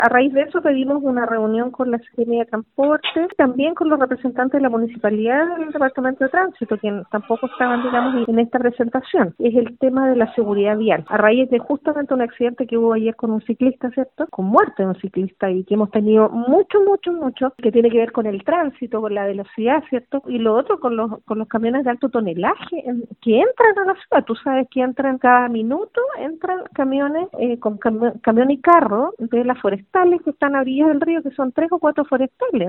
A raíz de eso pedimos una reunión con la Secretaría de Transporte, también con los representantes de la Municipalidad del Departamento de Tránsito, que tampoco estaban, digamos, en esta presentación. Es el tema de la seguridad vial. A raíz de justamente un accidente que hubo ayer con un ciclista, ¿cierto? Con muerte de un ciclista y que hemos tenido mucho, que tiene que ver con el tránsito, con la velocidad, ¿cierto? Y lo otro con los camiones de alto tonelaje que entran a la ciudad. Tú sabes que entran cada minuto, entran camiones con camión y carro de las forestales que están a orillas del río, que son 3 o 4 forestales.